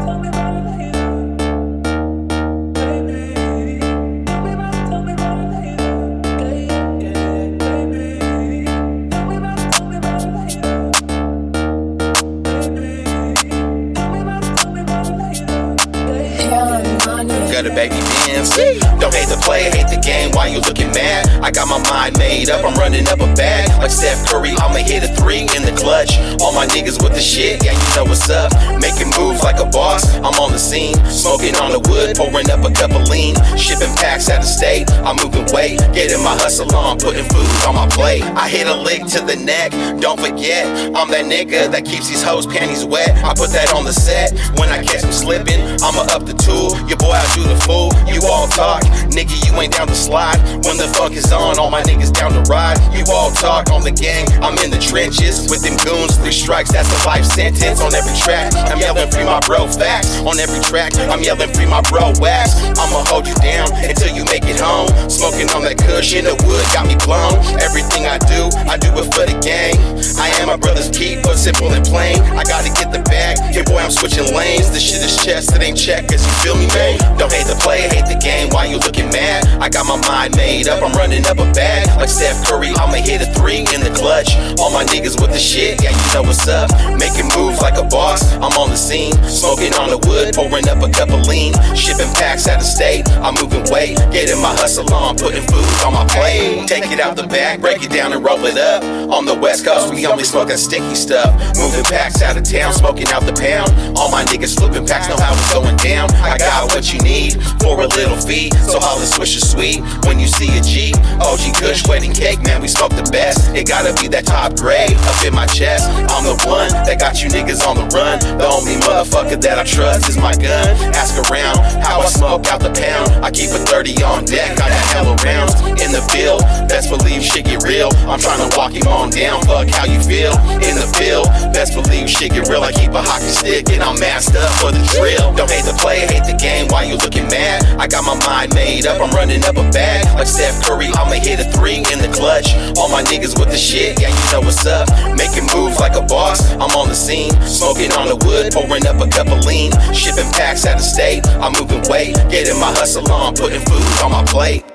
Got a baby Benz. Don't hate the play, hate the game. Why you looking mad? I got my mind made up. I'm running up a bag like Steph Curry. I'ma hit a 3 in the clutch. All my niggas with the shit, yeah, you know what's up. Making moves like a boss. I'm on the scene, smoking on the wood, pouring up a cup of lean. Shipping packs out of state. I'm moving weight, getting my hustle on, putting food on my plate. I hit a lick to the neck. Don't forget, I'm that nigga that keeps these hoes' panties wet. I put that on the set. When I catch them slipping, I'ma up the tool. Your boy, I do the fool. You all talk, nigga, you ain't down to slide. When the funk is on, all my niggas down to ride. You all talk on the gang, I'm in the trenches with them goons. 3 strikes, that's a life sentence on every track. I'm yelling free my bro facts on every track. I'm yelling free my bro wax. I'ma hold you down until you make it home. Smoking on that kush in the wood got me blown. Everything I do it for the gang. I am my brother's keeper, simple and plain. I gotta get the bag, hey boy, I'm switching lanes. This shit is chess, it ain't checkers, you feel me, man? Don't hate the play, hate the game. Why you looking mad? I got my mind made up. I'm running up a bag like Steph Curry. I'ma hit a 3 in the clutch. All my niggas with the shit, yeah, you know what's up. Making moves like a boss. I'm on the scene, smoking on the wood, pouring up a cup of lean. Shipping packs out of state. I'm moving weight, getting my hustle on, putting food on my plate. Take it out the bag, break it down and roll it up. On the West Coast, we only smoking sticky stuff. Moving packs out of town, smoking out the pound. All my niggas flipping packs know how it's going down. I got what you need for a little fee, so holla Swisher Sweet when you see a G. OG Kush wedding cake, man, we smoke the best. It gotta be that top grade up in my chest. I'm the one that got you niggas on the run. The only motherfucker that I trust is my gun. Ask around how I smoke out the pound. I keep a 30 on deck, got that hella rounds in the field. Best believe shit get real. I'm trying to walk him on down, fuck how you feel in the field. Best believe shit get real. I keep a hockey stick and I'm masked up for the drill. Don't hate the play, hate the game. Why you looking mad? I got my mind made up. I'm running up a bag like Steph Curry. I'ma hit a 3 in the clutch. All my niggas with the shit, yeah, you know what's up. Making moves like a boss. I'm on the scene, smoking on the wood, pouring up a cup of lean. Shipping packs out of state. I'm moving weight, getting my hustle on, putting food on my plate.